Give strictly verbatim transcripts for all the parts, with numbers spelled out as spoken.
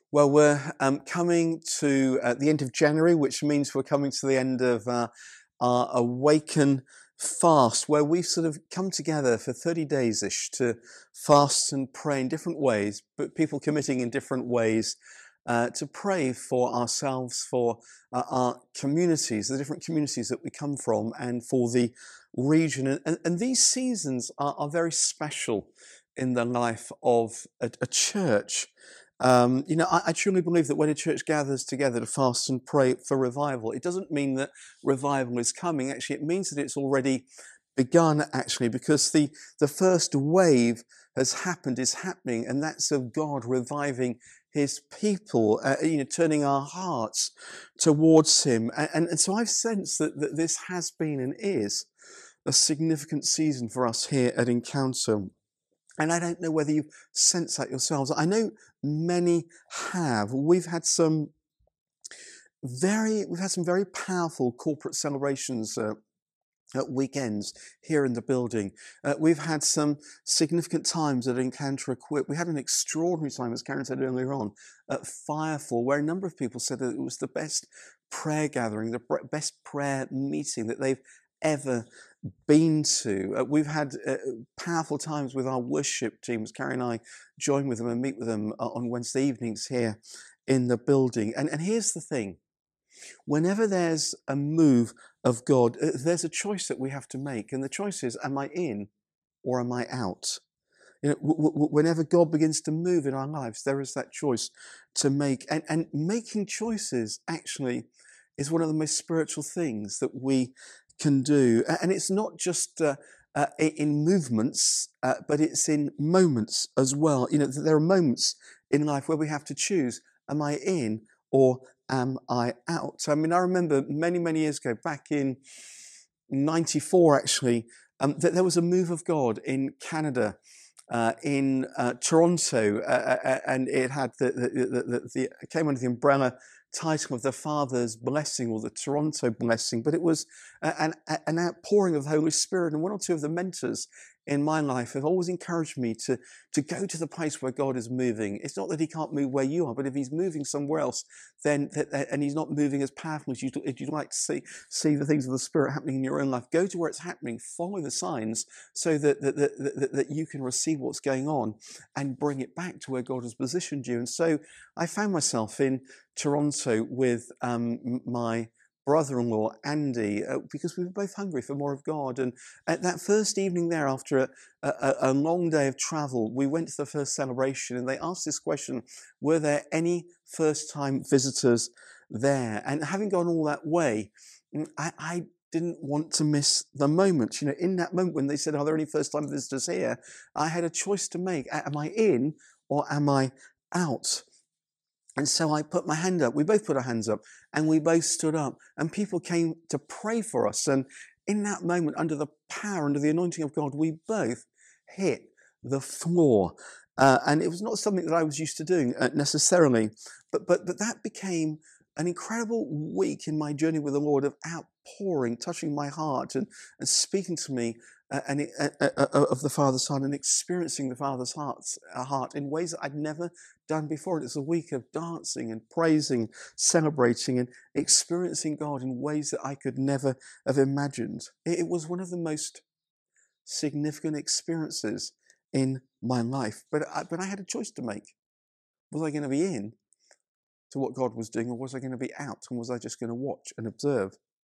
Well, we're um, coming to uh, the end of January, which means we're coming to the end of uh, our Awaken fast, where we've sort of come together for thirty days-ish to fast and pray in different ways, but people committing in different ways uh, to pray for ourselves, for uh, our communities, the different communities that we come from, and for the region. And, and, and these seasons are, are very special in the life of a, a church. Um, you know, I, I truly believe that when a church gathers together to fast and pray for revival, it doesn't mean that revival is coming. Actually, it means that it's already begun, actually, because the, the first wave has happened, is happening, and that's of God reviving his people, uh, you know, turning our hearts towards him. And, and, and so I've sensed that, that this has been and is a significant season for us here at Encounter. And I don't know whether you've sensed that yourselves. I know many have. We've had some very, we've had some very powerful corporate celebrations uh, at weekends here in the building. Uh, we've had some significant times at Encounter Equip. We had an extraordinary time, as Karen said earlier on, at Firefall, where a number of people said that it was the best prayer gathering, the best prayer meeting that they've ever been to. Uh, we've had uh, powerful times with our worship teams. Carrie and I join with them and meet with them uh, on Wednesday evenings here in the building. And, and here's the thing. Whenever there's a move of God, uh, there's a choice that we have to make. And the choice is, am I in or am I out? You know, w- w- whenever God begins to move in our lives, there is that choice to make. And, and making choices actually is one of the most spiritual things that we can do. And it's not just uh, uh, in movements, uh, but it's in moments as well. You know, there are moments in life where we have to choose, am I in or am I out? I mean, I remember many, many years ago, back in ninety-four actually, um, that there was a move of God in Canada, uh, in uh, Toronto, uh, uh, and it had the, the, the, the, the it came under the umbrella title of the Father's blessing, or the Toronto blessing, but it was an, an outpouring of the Holy Spirit. And one or two of the mentors in my life have always encouraged me to, to go to the place where God is moving. It's not that he can't move where you are, but if he's moving somewhere else, then and he's not moving as powerfully as you'd, if you'd like to see, see the things of the Spirit happening in your own life, go to where it's happening, follow the signs so that, that, that, that, that you can receive what's going on and bring it back to where God has positioned you. And so I found myself in Toronto with um, my brother-in-law, Andy, uh, because we were both hungry for more of God. And at that first evening there, after a, a, a long day of travel, we went to the first celebration, and they asked this question, were there any first-time visitors there? And having gone all that way, I, I didn't want to miss the moment. You know, in that moment when they said, are there any first-time visitors here? I had a choice to make. Am I in or am I out? And so I put my hand up. We both put our hands up, and we both stood up, and people came to pray for us. And in that moment, under the power, under the anointing of God, we both hit the floor. Uh, and it was not something that I was used to doing uh, necessarily, but, but, but that became an incredible week in my journey with the Lord of outpouring, touching my heart and, and speaking to me uh, and it, uh, uh, uh, of the Father's heart, and experiencing the Father's heart, uh, heart in ways that I'd never done before. It's a week of dancing and praising, celebrating and experiencing God in ways that I could never have imagined. It, it was one of the most significant experiences in my life, but I, but I had a choice to make. Was I going to be in to what God was doing, or was I going to be out, and was I just going to watch and observe?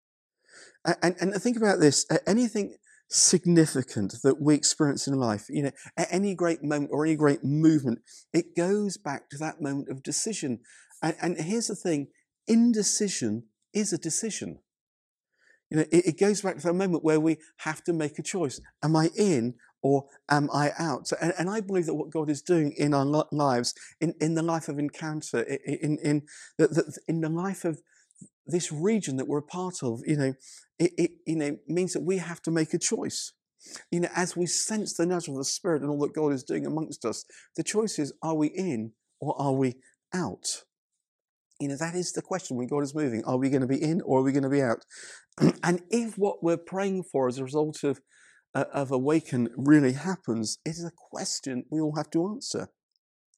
And, and, and think about this, anything significant that we experience in life, you know, at any great moment or any great movement, it goes back to that moment of decision. And, and here's the thing, indecision is a decision. You know, it, it goes back to that moment where we have to make a choice. Am I in or am I out? And, and I believe that what God is doing in our lives, in, in the life of Encounter, in, in, the, in the life of this region that we're a part of, you know, it, it you know means that we have to make a choice. You know, as we sense the nudge of the Spirit and all that God is doing amongst us, the choice is, are we in or are we out? You know, that is the question when God is moving. Are we going to be in or are we going to be out? And if what we're praying for as a result of, uh, of Awaken really happens, it is a question we all have to answer.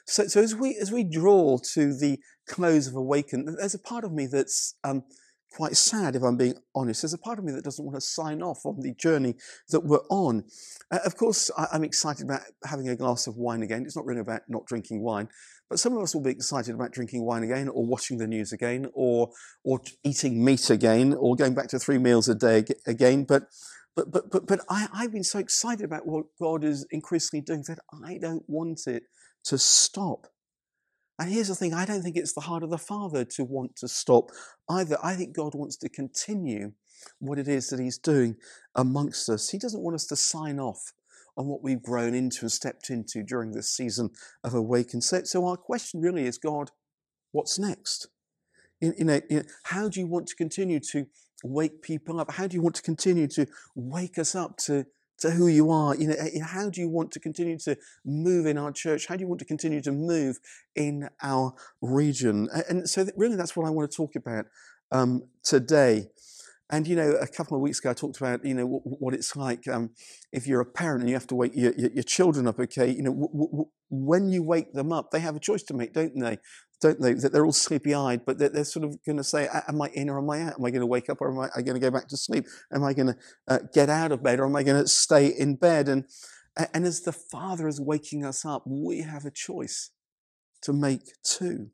So, so as we as we draw to the close of Awaken, there's a part of me that's um, quite sad, if I'm being honest. There's a part of me that doesn't want to sign off on the journey that we're on. Uh, of course, I, I'm excited about having a glass of wine again. It's not really about not drinking wine, but some of us will be excited about drinking wine again, or watching the news again, or or eating meat again, or going back to three meals a day again. But but but but but I, I've been so excited about what God is increasingly doing that I don't want it to stop. And here's the thing, I don't think it's the heart of the Father to want to stop either. I think God wants to continue what it is that he's doing amongst us. He doesn't want us to sign off on what we've grown into and stepped into during this season of Awaken. So, so our question really is, God, what's next? You, you, know, you know, how do you want to continue to wake people up? How do you want to continue to wake us up to to who you are? You know, how do you want to continue to move in our church? How do you want to continue to move in our region? And so really that's what I want to talk about um, today. And, you know, a couple of weeks ago, I talked about, you know, what, what it's like um, if you're a parent and you have to wake your, your, your children up, okay? You know, w- w- when you wake them up, they have a choice to make, don't they? Don't they? That they're all sleepy-eyed, but they're, they're sort of going to say, am I in or am I out? Am I going to wake up or am I, I going to go back to sleep? Am I going to uh, get out of bed or am I going to stay in bed? And, and as the Father is waking us up, we have a choice to make too.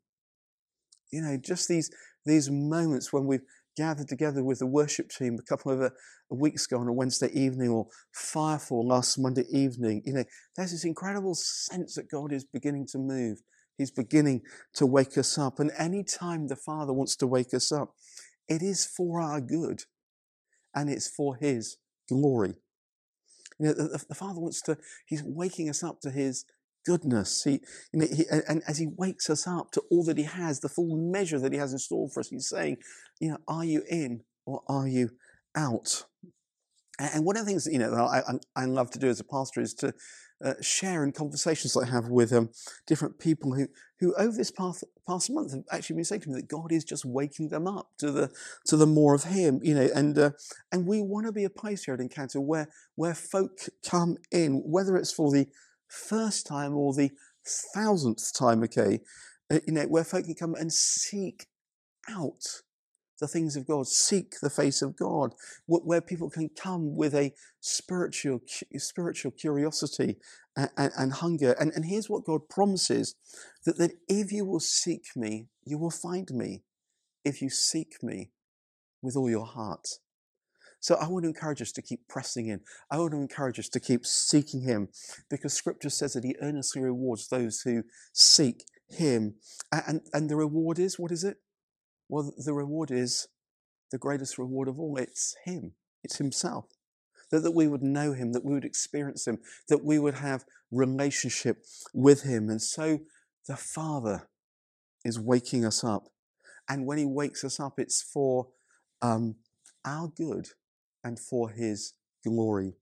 You know, just these these moments when we've gathered together with the worship team a couple of uh, weeks ago on a Wednesday evening, or Firefall last Monday evening, you know, there's this incredible sense that God is beginning to move. He's beginning to wake us up. And any time the Father wants to wake us up, it is for our good and it's for his glory. You know, the, the Father wants to, he's waking us up to his goodness. He, you know, he, and as he wakes us up to all that he has, the full measure that he has in store for us, he's saying, you know, are you in or are you out? And one of the things that, you know, I, I, I love to do as a pastor is to uh, share in conversations that I have with um, different people who, who over this past, past month have actually been saying to me that God is just waking them up to the to the more of him, you know, and uh, and we want to be a place here at Encounter where where folk come in, whether it's for the first time or the thousandth time, okay, uh, you know, where folk can come and seek out the things of God, seek the face of God, where people can come with a spiritual spiritual curiosity and, and, and hunger. And, and here's what God promises, that, that if you will seek me, you will find me, if you seek me with all your heart. So I want to encourage us to keep pressing in. I want to encourage us to keep seeking him, because scripture says that he earnestly rewards those who seek him. And, and the reward is, what is it? Well, the reward is the greatest reward of all. It's him. It's himself. That, that we would know him, that we would experience him, that we would have relationship with him. And so the Father is waking us up. And when he wakes us up, it's for um, our good and for his glory.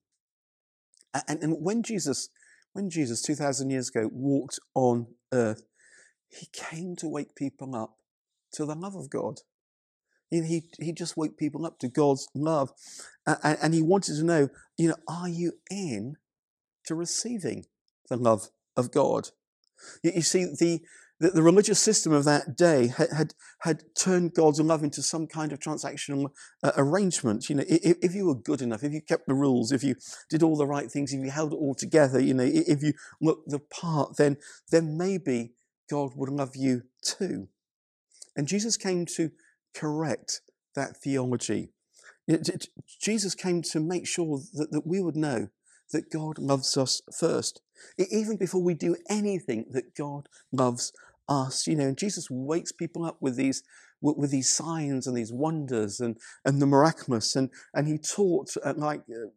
And, and when Jesus, when Jesus two thousand years ago walked on earth, he came to wake people up to the love of God. He, he, he just woke people up to God's love. Uh, and, and he wanted to know, you know, are you in to receiving the love of God? You, you see, the, the, the religious system of that day had, had, had turned God's love into some kind of transactional uh, arrangement. You know, if, if you were good enough, if you kept the rules, if you did all the right things, if you held it all together, you know, if you looked the part, then, then maybe God would love you too. And Jesus came to correct that theology. Jesus came to make sure that, that we would know that God loves us first. Even before we do anything, that God loves us. You know, and Jesus wakes people up with these with, with these signs and these wonders and, and the miraculous. And, and he taught uh, like, uh,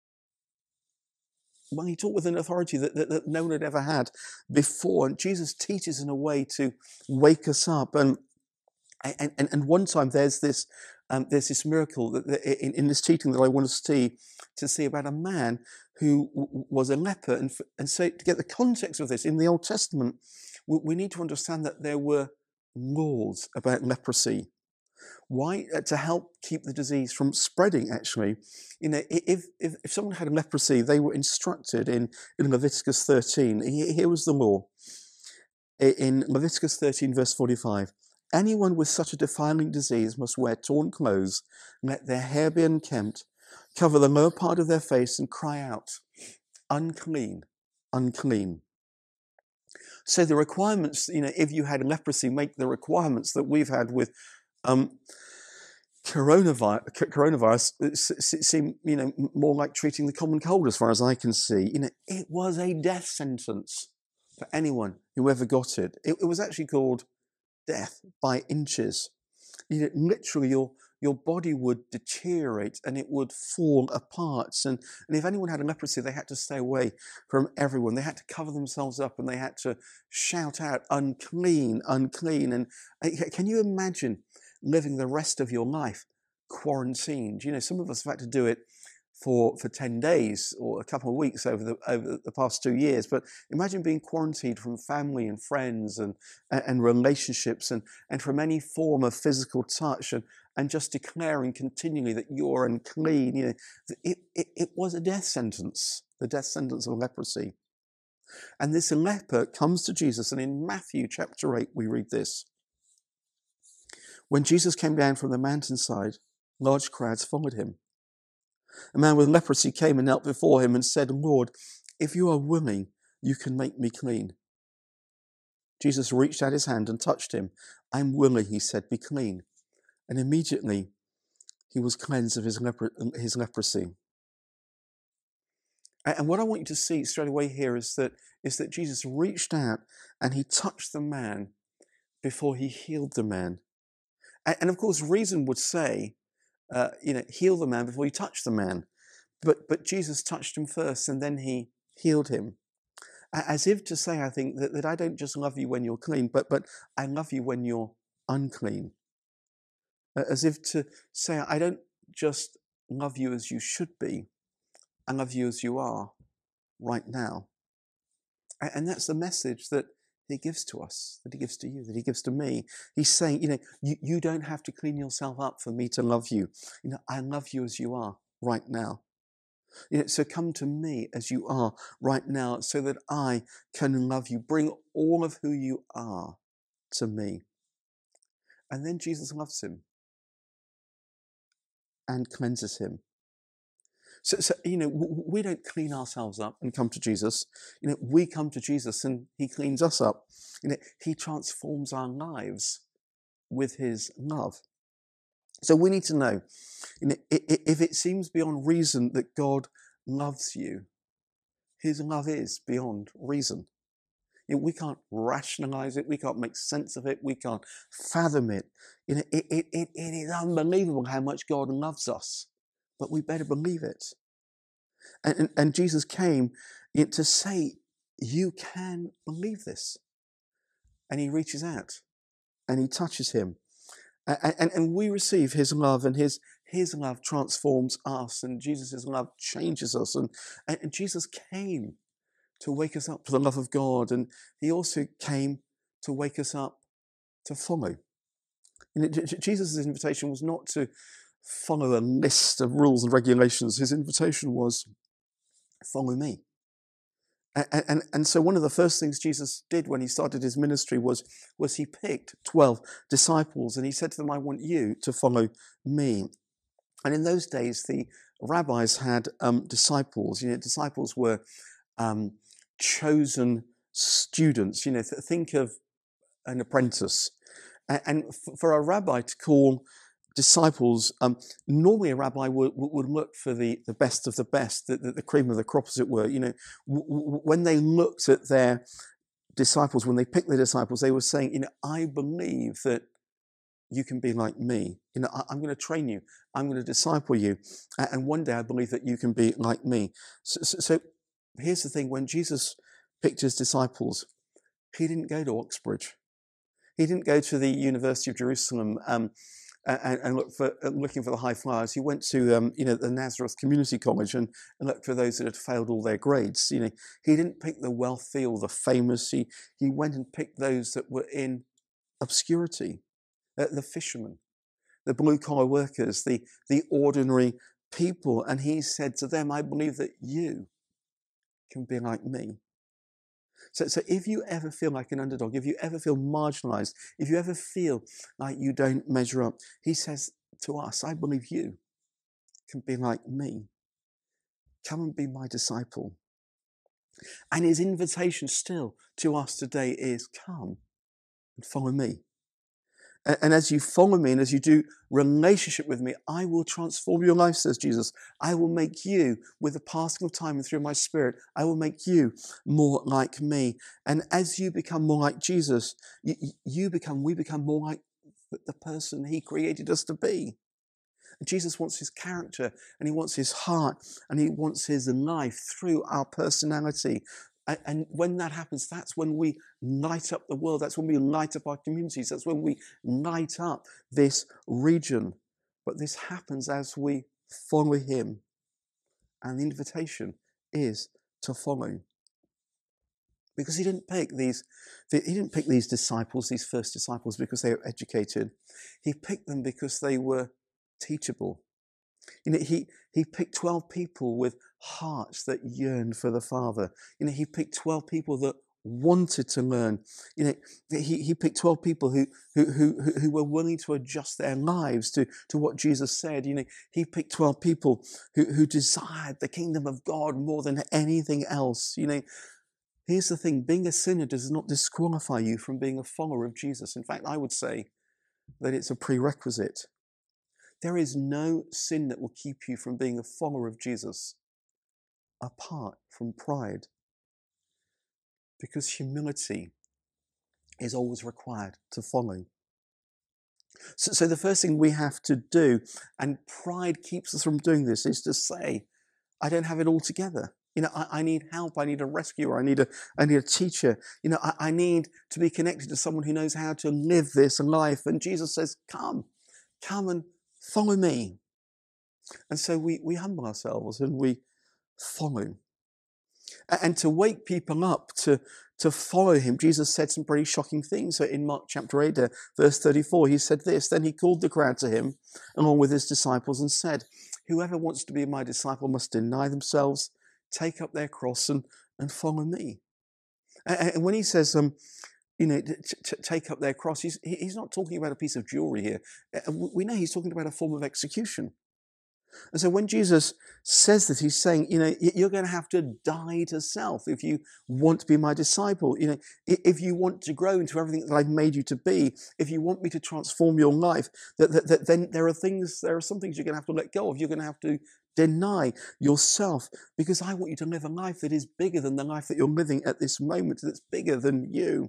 well, he taught with an authority that, that, that no one had ever had before. And Jesus teaches in a way to wake us up. And And, and, and one time there's this um, there's this miracle that, that in, in this teaching that I want to see to see about a man who w- was a leper, and and so to get the context of this in the Old Testament, we, we need to understand that there were laws about leprosy. Why? Uh, to help keep the disease from spreading. Actually, you know, if if, if someone had leprosy, they were instructed in in Leviticus thirteen. Here was the law. In Leviticus thirteen, verse forty-five, anyone with such a defiling disease must wear torn clothes, let their hair be unkempt, cover the lower part of their face, and cry out, unclean, unclean. So the requirements, you know, if you had leprosy, make the requirements that we've had with um, coronavirus, coronavirus seem, you know, more like treating the common cold as far as I can see. You know, it was a death sentence for anyone who ever got it. It, it was actually called death by inches. You know, literally your your body would deteriorate and it would fall apart. And, and if anyone had a leprosy, they had to stay away from everyone. They had to cover themselves up and they had to shout out, unclean, unclean. And can you imagine living the rest of your life quarantined? You know, some of us have had to do it for for ten days or a couple of weeks over the over the past two years. But imagine being quarantined from family and friends and and relationships and and from any form of physical touch and and just declaring continually that you're unclean. You know, it, it, it was a death sentence, the death sentence of leprosy. And this leper comes to Jesus, and in Matthew chapter eight we read this. When Jesus came down from the mountainside, large crowds followed him. A man with leprosy came and knelt before him and said, Lord, if you are willing, you can make me clean. Jesus reached out his hand and touched him. I'm willing, he said, be clean. And immediately he was cleansed of his, lepro- his leprosy. And what I want you to see straight away here is that, is that Jesus reached out and he touched the man before he healed the man. And, and of course, reason would say, Uh, you know, heal the man before you touch the man. But but Jesus touched him first and then he healed him. As if to say, I think, that, that I don't just love you when you're clean, but, but I love you when you're unclean. As if to say, I don't just love you as you should be, I love you as you are right now. And that's the message that he gives to us, that he gives to you, that he gives to me. He's saying, you know, you, you don't have to clean yourself up for me to love you. You know, I love you as you are right now. You know, so come to me as you are right now so that I can love you. Bring all of who you are to me. And then Jesus loves him and cleanses him. So, so, you know, we don't clean ourselves up and come to Jesus. You know, we come to Jesus and he cleans us up. You know, he transforms our lives with his love. So we need to know, you know, if it seems beyond reason that God loves you, his love is beyond reason. You know, we can't rationalize it. We can't make sense of it. We can't fathom it. You know, it, it, it, it is unbelievable how much God loves us, but we better believe it. And, and, and Jesus came to say, you can believe this. And he reaches out and he touches him. And, and, and we receive his love, and his, his love transforms us, and Jesus' love changes us. And, and, and Jesus came to wake us up to the love of God, and he also came to wake us up to follow. You know, Jesus' invitation was not to follow a list of rules and regulations. His invitation was, follow me. And, and, and so one of the first things Jesus did when he started his ministry was, was he picked twelve disciples, and he said to them, I want you to follow me. And in those days, the rabbis had um, disciples. You know, disciples were um, chosen students. You know, th- think of an apprentice. And, and f- for a rabbi to call disciples, um, normally a rabbi would, would look for the, the best of the best, the, the, the cream of the crop, as it were. You know, w- w- when they looked at their disciples, when they picked their disciples, they were saying, you know, I believe that you can be like me. You know, I, I'm going to train you. I'm going to disciple you. And one day I believe that you can be like me. So, so, so here's the thing. When Jesus picked his disciples, he didn't go to Oxbridge. He didn't go to the University of Jerusalem um, and, and look for, uh, looking for the high flyers. He went to um, you know, the Nazareth Community College and, and looked for those that had failed all their grades. You know, he didn't pick the wealthy or the famous. He, he went and picked those that were in obscurity. Uh, the fishermen, the blue-collar workers, the, the ordinary people. And he said to them, I believe that you can be like me. So, so if you ever feel like an underdog, if you ever feel marginalized, if you ever feel like you don't measure up, he says to us, I believe you can be like me. Come and be my disciple. And his invitation still to us today is come and follow me. And, and as you follow me and as you do relationship with me, I will transform your life, says Jesus. I will make you, with the passing of time and through my spirit, I will make you more like me. And as you become more like Jesus, you, you become, we become more like the person he created us to be. Jesus wants his character and he wants his heart and he wants his life through our personality. And when that happens, that's when we light up the world. That's when we light up our communities. That's when we light up this region. But this happens as we follow him. And the invitation is to follow. Because he didn't pick these, he didn't pick these disciples, these first disciples, because they were educated. He picked them because they were teachable. You know, he, he picked twelve people with hearts that yearned for the Father. You know, he picked twelve people that wanted to learn. You know, he, he picked twelve people who, who, who, who were willing to adjust their lives to, to what Jesus said. You know, he picked twelve people who, who desired the kingdom of God more than anything else. You know, here's the thing, being a sinner does not disqualify you from being a follower of Jesus. In fact, I would say that it's a prerequisite. There is no sin that will keep you from being a follower of Jesus apart from pride. Because humility is always required to follow. So, so the first thing we have to do, and pride keeps us from doing this, is to say, I don't have it all together. You know, I, I need help. I need a rescuer. I need a, I need a teacher. You know, I, I need to be connected to someone who knows how to live this life. And Jesus says, come, come and follow me. And so we, we humble ourselves and we follow. And to wake people up to, to follow him, Jesus said some pretty shocking things. So in Mark chapter eight, uh, verse thirty-four, he said this, then he called the crowd to him along with his disciples and said, whoever wants to be my disciple must deny themselves, take up their cross and, and follow me. And, and when he says, um, you know, t- t- take up their cross, he's, he's not talking about a piece of jewelry here. We know he's talking about a form of execution. And so when Jesus says that, he's saying, you know, you're going to have to die to self if you want to be my disciple. You know, if you want to grow into everything that I've made you to be, if you want me to transform your life, that, that, that then there are things, there are some things you're going to have to let go of. You're going to have to deny yourself because I want you to live a life that is bigger than the life that you're living at this moment, that's bigger than you.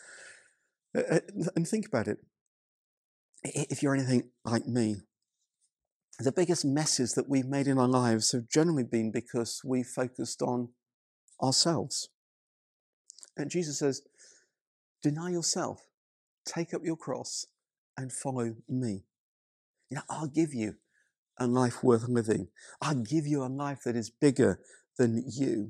And think about it. If you're anything like me, the biggest messes that we've made in our lives have generally been because we focused on ourselves. And Jesus says, deny yourself, take up your cross and follow me. You know, I'll give you a life worth living. I'll give you a life that is bigger than you.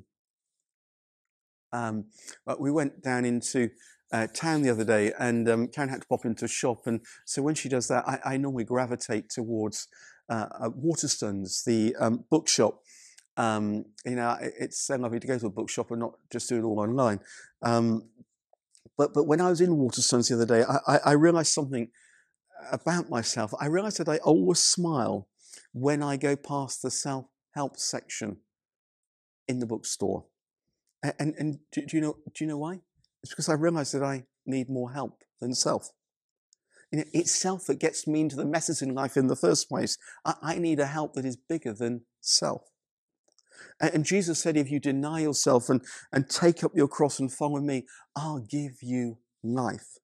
Um, but we went down into uh, town the other day and um, Karen had to pop into a shop. And so when she does that, I, I normally gravitate towards uh, uh, Waterstones, the um, bookshop. Um, you know, it, it's so lovely to go to a bookshop and not just do it all online. Um, but but when I was in Waterstones the other day, I, I, I realised something about myself. I realised that I always smile when I go past the self-help section in the bookstore. And, and, and do, do you know do you know why? It's because I realise that I need more help than self. You know, it's self that gets me into the messes in life in the first place. I, I need a help that is bigger than self. And, and Jesus said, if you deny yourself and, and take up your cross and follow me, I'll give you life.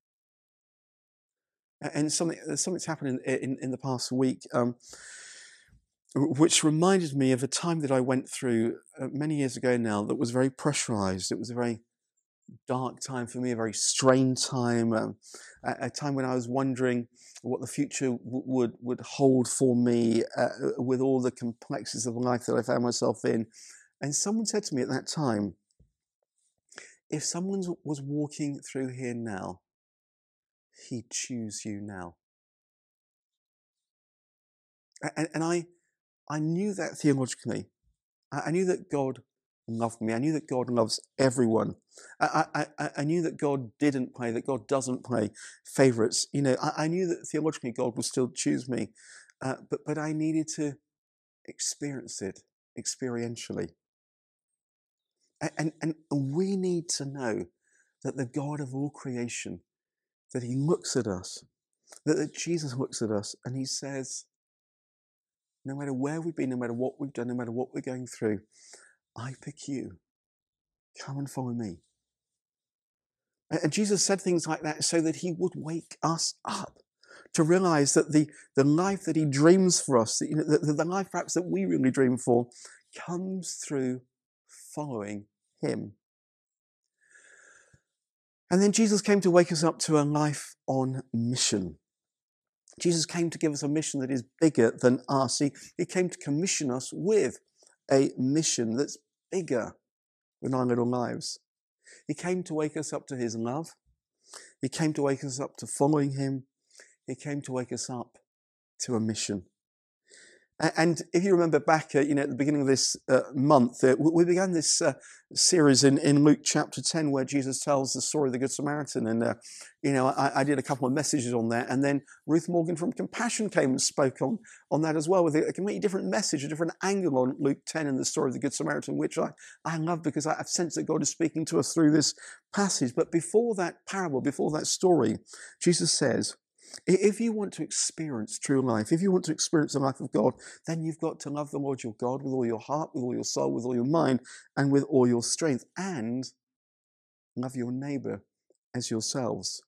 And something something's happened in, in, in the past week, um, which reminded me of a time that I went through uh, many years ago now that was very pressurized. It was a very dark time for me, a very strained time, um, a, a time when I was wondering what the future w- would would hold for me uh, with all the complexities of life that I found myself in. And someone said to me at that time, if someone was walking through here now, he'd choose you now. And, and I, I knew that theologically. I knew that God loved me. I knew that God loves everyone. I, I, I, I knew that God didn't play, that God doesn't play favourites. You know, I, I knew that theologically God would still choose me, uh, but, but I needed to experience it experientially. And, and, and we need to know that the God of all creation, that he looks at us, that, that Jesus looks at us and he says, no matter where we've been, no matter what we've done, no matter what we're going through, I pick you. Come and follow me. And Jesus said things like that so that he would wake us up to realize that the, the life that he dreams for us, that, you know, the, the life perhaps that we really dream for, comes through following him. And then Jesus came to wake us up to a life on mission. Jesus came to give us a mission that is bigger than us. He, he came to commission us with a mission that's bigger than our little lives. He came to wake us up to his love. He came to wake us up to following him. He came to wake us up to a mission. And if you remember back, uh, you know, at the beginning of this uh, month, uh, we began this uh, series in, in Luke chapter ten, where Jesus tells the story of the Good Samaritan. And, uh, you know, I, I did a couple of messages on that. And then Ruth Morgan from Compassion came and spoke on, on that as well, with a completely different message, a different angle on Luke ten and the story of the Good Samaritan, which I, I love because I, I've sensed that God is speaking to us through this passage. But before that parable, before that story, Jesus says, if you want to experience true life, if you want to experience the life of God, then you've got to love the Lord your God with all your heart, with all your soul, with all your mind, and with all your strength, and love your neighbour as yourselves.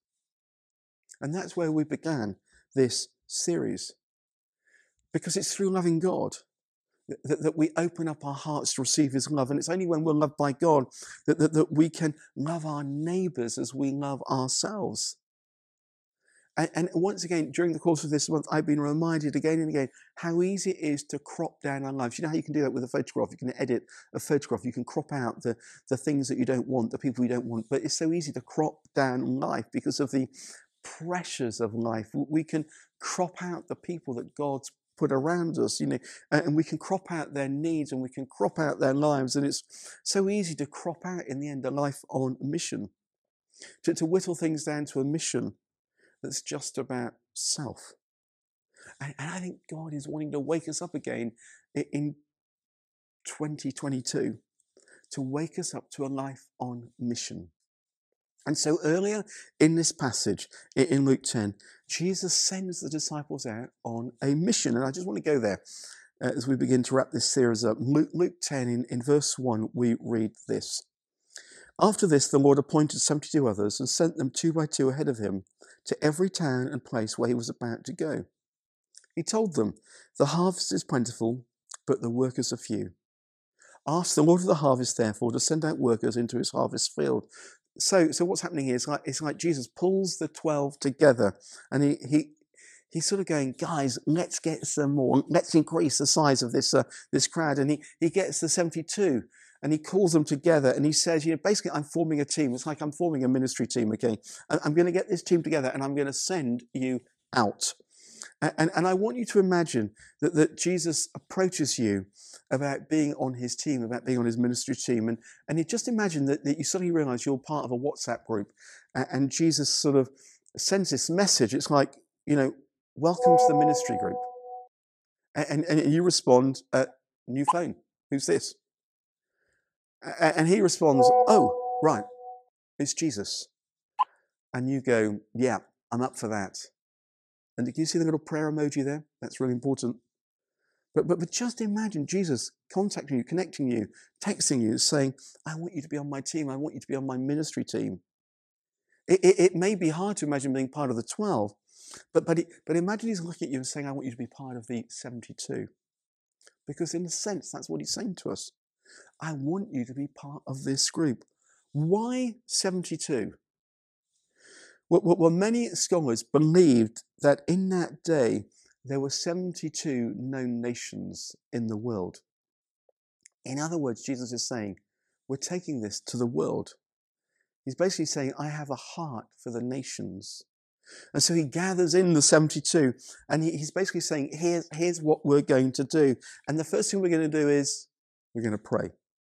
And that's where we began this series, because it's through loving God that, that we open up our hearts to receive his love. And it's only when we're loved by God that, that, that we can love our neighbours as we love ourselves. And, and once again, during the course of this month, I've been reminded again and again how easy it is to crop down our lives. You know how you can do that with a photograph? You can edit a photograph. You can crop out the, the things that you don't want, the people you don't want. But it's so easy to crop down life because of the pressures of life. We can crop out the people that God's put around us, you know, and we can crop out their needs and we can crop out their lives. And it's so easy to crop out, in the end, a life on mission, to, to whittle things down to a mission that's just about self. And, and I think God is wanting to wake us up again in twenty twenty-two, to wake us up to a life on mission. And so earlier in this passage, in Luke ten, Jesus sends the disciples out on a mission. And I just want to go there uh, as we begin to wrap this series up. Luke, Luke ten, in, in verse one, we read this. After this, the Lord appointed seventy-two others and sent them two by two ahead of him to every town and place where he was about to go. He told them, the harvest is plentiful, but the workers are few. Ask the Lord of the harvest, therefore, to send out workers into his harvest field. So, so what's happening here is like, it's like Jesus pulls the twelve together, and he, he he's sort of going, guys, let's get some more. Let's increase the size of this uh, this crowd. And he, he gets the seventy-two. And he calls them together and he says, you know, basically, I'm forming a team. It's like I'm forming a ministry team, okay? I'm going to get this team together and I'm going to send you out. And, and, and I want you to imagine that, that Jesus approaches you about being on his team, about being on his ministry team. And, and you just imagine that, that you suddenly realize you're part of a WhatsApp group. And, and Jesus sort of sends this message. It's like, you know, welcome to the ministry group. And, and, and you respond, uh, new phone. Who's this? And he responds, oh, right, it's Jesus. And you go, yeah, I'm up for that. And do you see the little prayer emoji there? That's really important. But, but, but just imagine Jesus contacting you, connecting you, texting you, saying, I want you to be on my team. I want you to be on my ministry team. It, it, it may be hard to imagine being part of the twelve, but, but, it, but imagine he's looking at you and saying, I want you to be part of the seventy-two. Because in a sense, that's what he's saying to us. I want you to be part of this group. Why seventy-two? Well, well, many scholars believed that in that day there were seventy-two known nations in the world. In other words, Jesus is saying, we're taking this to the world. He's basically saying, I have a heart for the nations. And so he gathers in the seventy-two and he, he's basically saying, here's, here's what we're going to do. And the first thing we're going to do is we're going to pray.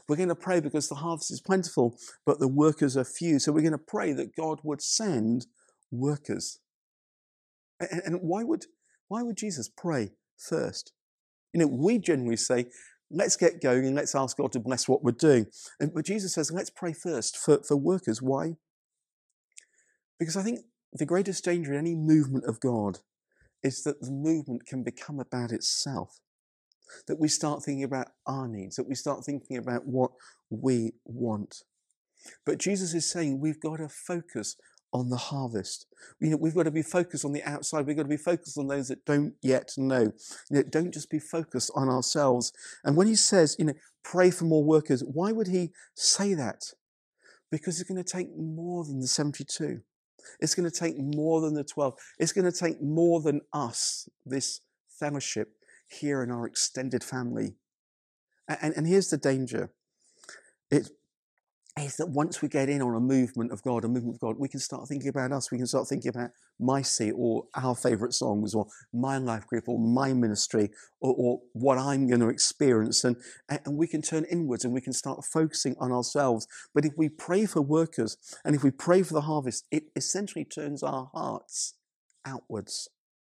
We're going to pray because the harvest is plentiful, but the workers are few. So we're going to pray that God would send workers. And, and why would why would Jesus pray first? You know, we generally say, let's get going and let's ask God to bless what we're doing. And, but Jesus says, let's pray first for, for workers. Why? Because I think the greatest danger in any movement of God is that the movement can become about itself. That we start thinking about our needs, that we start thinking about what we want. But Jesus is saying we've got to focus on the harvest. You know, we've got to be focused on the outside. We've got to be focused on those that don't yet know. You know, don't just be focused on ourselves. And when he says, you know, pray for more workers, why would he say that? Because it's going to take more than the seventy-two. It's going to take more than the twelve. It's going to take more than us, this fellowship here in our extended family. And, and here's the danger. It is that once we get in on a movement of God, a movement of God, we can start thinking about us. We can start thinking about my seat or our favourite songs or my life group or my ministry or, or what I'm going to experience. And, and we can turn inwards and we can start focusing on ourselves. But if we pray for workers and if we pray for the harvest, it essentially turns our hearts outwards.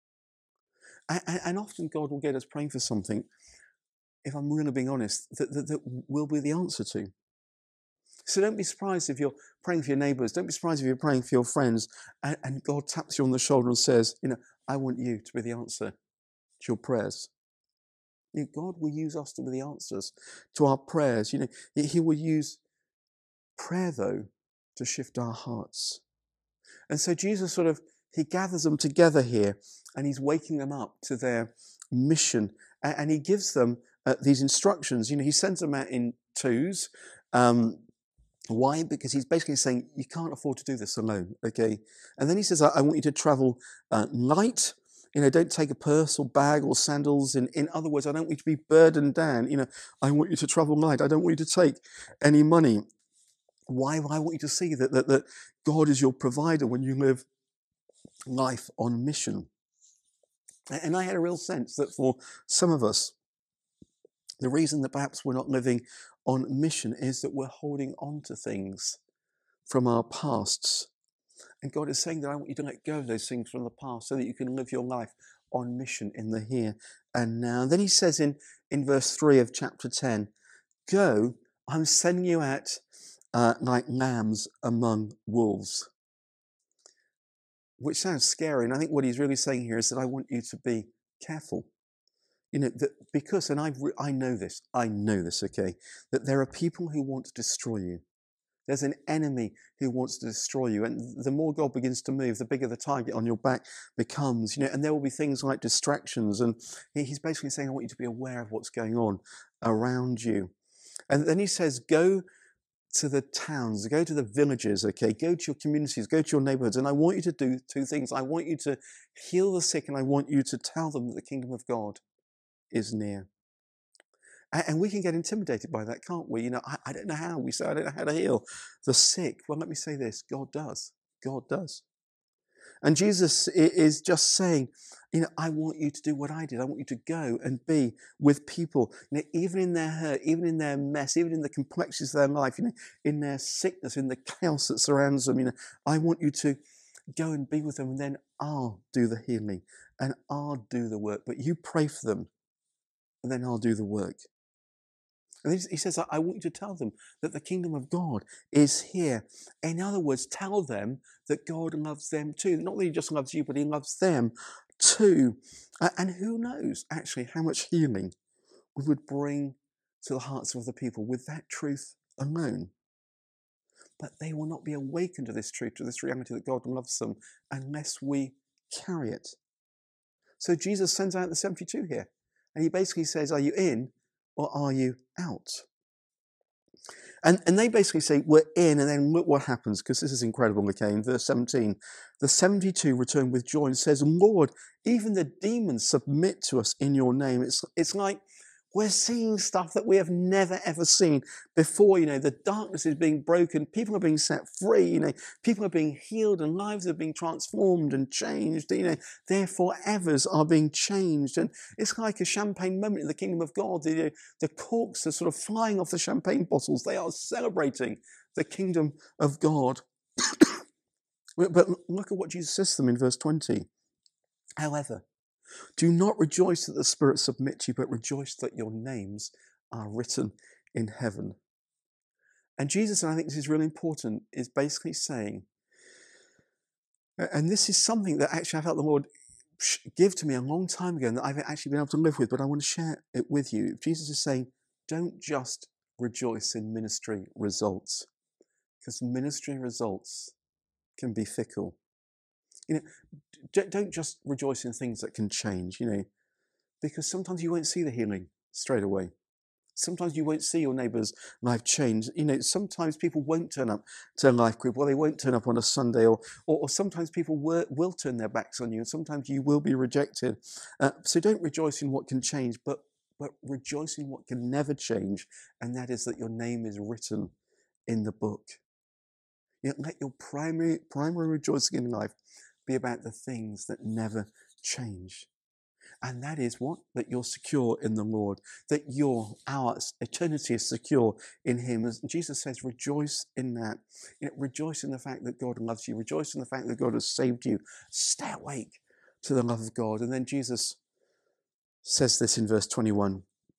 And, and often God will get us praying for something, if I'm really being honest, that, that, that will be the answer to. So don't be surprised if you're praying for your neighbours. Don't be surprised if you're praying for your friends and, and God taps you on the shoulder and says, you know, I want you to be the answer to your prayers. You know, God will use us to be the answers to our prayers. You know, he will use prayer, though, to shift our hearts. And so Jesus sort of, he gathers them together here and he's waking them up to their mission. And, and he gives them uh, these instructions. You know, he sends them out in twos. Um, Why? Because he's basically saying, you can't afford to do this alone, okay? And then he says, I, I want you to travel uh, light. You know, don't take a purse or bag or sandals. In, in other words, I don't want you to be burdened down. You know, I want you to travel light. I don't want you to take any money. Why? I want you to see that, that, that God is your provider when you live life on mission. And I had a real sense that for some of us, the reason that perhaps we're not living on mission is that we're holding on to things from our pasts. And God is saying that I want you to let go of those things from the past so that you can live your life on mission in the here and now. And then he says in, in verse three of chapter ten, go, I'm sending you out uh, like lambs among wolves. Which sounds scary. And I think what he's really saying here is that I want you to be careful. You know, that because, and I I know this, I know this, okay, that there are people who want to destroy you. There's an enemy who wants to destroy you. And the more God begins to move, the bigger the target on your back becomes, you know, and there will be things like distractions. And he's basically saying, I want you to be aware of what's going on around you. And then he says, go to the towns, go to the villages, okay, go to your communities, go to your neighborhoods. And I want you to do two things. I want you to heal the sick and I want you to tell them that the kingdom of God is near. And we can get intimidated by that, can't we? You know, I, I don't know how. We say, I don't know how to heal the sick. Well, let me say this. God does. God does. And Jesus is just saying, you know, I want you to do what I did. I want you to go and be with people, you know, even in their hurt, even in their mess, even in the complexities of their life, you know, in their sickness, in the chaos that surrounds them. You know, I want you to go and be with them, and then I'll do the healing and I'll do the work. But you pray for them, and then I'll do the work. And he says, I want you to tell them that the kingdom of God is here. In other words, tell them that God loves them too. Not that he just loves you, but he loves them too. And who knows, actually, how much healing we would bring to the hearts of other people with that truth alone. But they will not be awakened to this truth, to this reality that God loves them, unless we carry it. So Jesus sends out the seventy-two here. And he basically says, are you in? Or are you out? And, and they basically say, we're in, and then look what happens, because this is incredible, okay? In verse seventeen, the seventy-two return with joy and says, Lord, even the demons submit to us in your name. It's, it's like We're seeing stuff that we have never, ever seen before. You know, the darkness is being broken. People are being set free. You know, people are being healed and lives are being transformed and changed. You know, their forevers are being changed. And it's like a champagne moment in the kingdom of God. The, the corks are sort of flying off the champagne bottles. They are celebrating the kingdom of God. But look at what Jesus says to them in verse twenty. However, do not rejoice that the Spirit submit to you, but rejoice that your names are written in heaven. And Jesus, and I think this is really important, is basically saying, and this is something that actually I felt the Lord give to me a long time ago and that I've actually been able to live with, but I want to share it with you. Jesus is saying, don't just rejoice in ministry results, because ministry results can be fickle. You know, don't just rejoice in things that can change, you know, because sometimes you won't see the healing straight away. Sometimes you won't see your neighbour's life change. You know, sometimes people won't turn up to a life group, or they won't turn up on a Sunday, or or, or sometimes people will, will turn their backs on you, and sometimes you will be rejected. Uh, so don't rejoice in what can change, but but rejoice in what can never change, and that is that your name is written in the book. You know, let your primary primary rejoicing in life be about the things that never change. And that is what? That you're secure in the Lord, that your, our eternity is secure in Him. As Jesus says, rejoice in that. You know, rejoice in the fact that God loves you. Rejoice in the fact that God has saved you. Stay awake to the love of God. And then Jesus says this in verse twenty-one.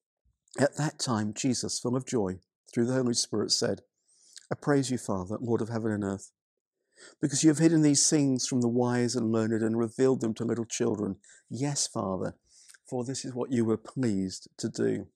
At that time, Jesus, full of joy, through the Holy Spirit, said, I praise you, Father, Lord of heaven and earth, because you have hidden these things from the wise and learned and revealed them to little children. Yes, Father, for this is what you were pleased to do.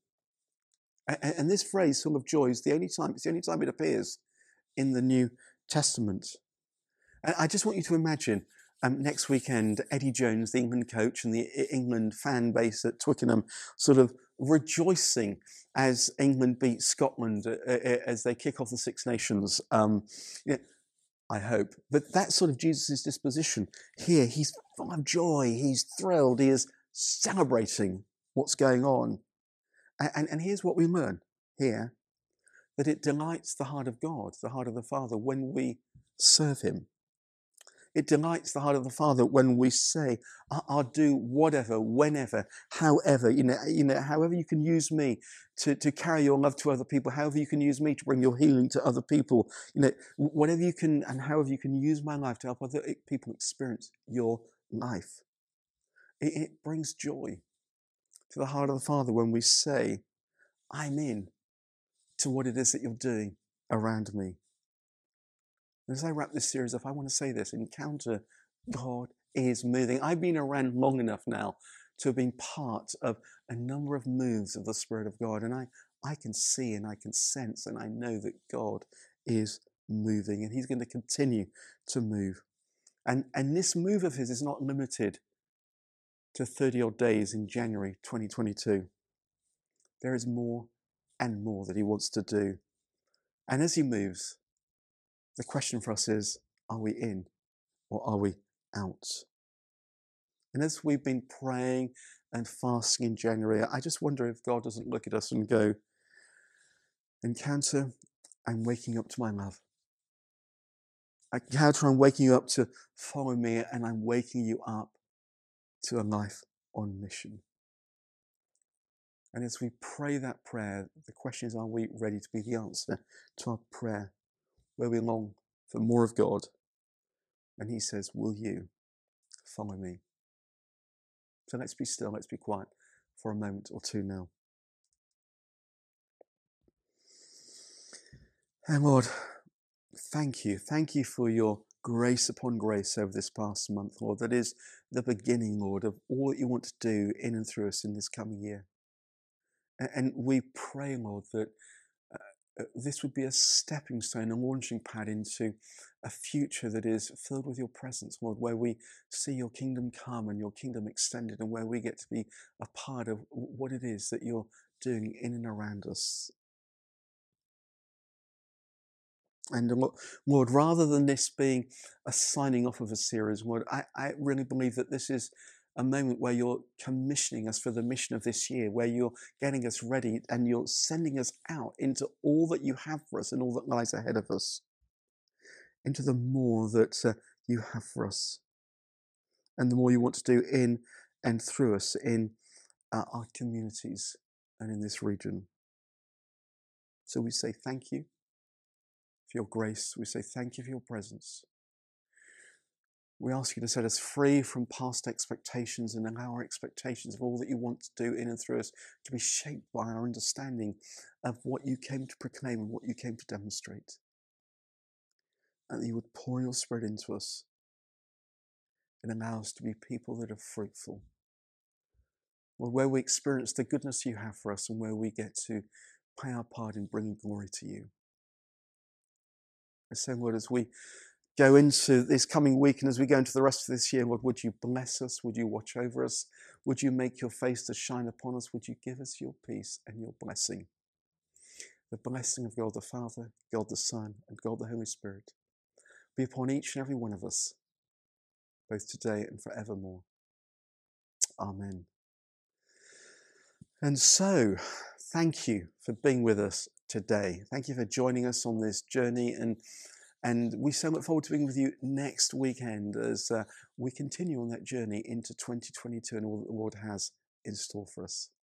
And, and this phrase, full of joy, is the only time, it's the only time it appears in the New Testament. And I just want you to imagine um, next weekend, Eddie Jones, the England coach, and the England fan base at Twickenham sort of rejoicing as England beat Scotland uh, uh, as they kick off the Six Nations. Um, you know, I hope. But that's sort of Jesus' disposition. Here, he's full of joy. He's thrilled. He is celebrating what's going on. And, and, and here's what we learn here, that it delights the heart of God, the heart of the Father, when we serve Him. It delights the heart of the Father when we say, I'll do whatever, whenever, however, you know, you know, however you can use me to, to carry your love to other people, however you can use me to bring your healing to other people, you know, whatever you can and however you can use my life to help other people experience your life. It, it brings joy to the heart of the Father when we say, I'm in to what it is that you're doing around me. As I wrap this series up, I want to say this: encounter God is moving. I've been around long enough now to have been part of a number of moves of the Spirit of God, and I, I can see and I can sense and I know that God is moving, and He's going to continue to move. And, and this move of His is not limited to thirty odd days in January twenty twenty-two. There is more and more that He wants to do. And as He moves, the question for us is, are we in or are we out? And as we've been praying and fasting in January, I just wonder if God doesn't look at us and go, Encounter, I'm waking up to my love. Encounter, I'm waking you up to follow me, and I'm waking you up to a life on mission. And as we pray that prayer, the question is, are we ready to be the answer to our prayer, where we long for more of God? And He says, will you follow me? So let's be still, let's be quiet for a moment or two now. And Lord, thank you. Thank you for your grace upon grace over this past month, Lord. That is the beginning, Lord, of all that you want to do in and through us in this coming year. And we pray, Lord, that uh, this would be a stepping stone, a launching pad into a future that is filled with your presence, Lord, where we see your kingdom come and your kingdom extended, and where we get to be a part of what it is that you're doing in and around us. And Lord, rather than this being a signing off of a series, Lord, I, I really believe that this is a moment where you're commissioning us for the mission of this year, where you're getting us ready and you're sending us out into all that you have for us and all that lies ahead of us, into the more that uh, you have for us, and the more you want to do in and through us in uh, our communities and in this region. So we say thank you for your grace. We say thank you for your presence. We ask you to set us free from past expectations and allow our expectations of all that you want to do in and through us to be shaped by our understanding of what you came to proclaim and what you came to demonstrate. And that you would pour your Spirit into us and allow us to be people that are fruitful. Well, where we experience the goodness you have for us and where we get to play our part in bringing glory to you. I say, Lord, as we go into this coming week and as we go into the rest of this year, Lord, would you bless us? Would you watch over us? Would you make your face to shine upon us? Would you give us your peace and your blessing? The blessing of God the Father, God the Son, and God the Holy Spirit be upon each and every one of us, both today and forevermore. Amen. And so, thank you for being with us today. Thank you for joining us on this journey, and and we so look forward to being with you next weekend as uh, we continue on that journey into twenty twenty-two and all that the Lord has in store for us.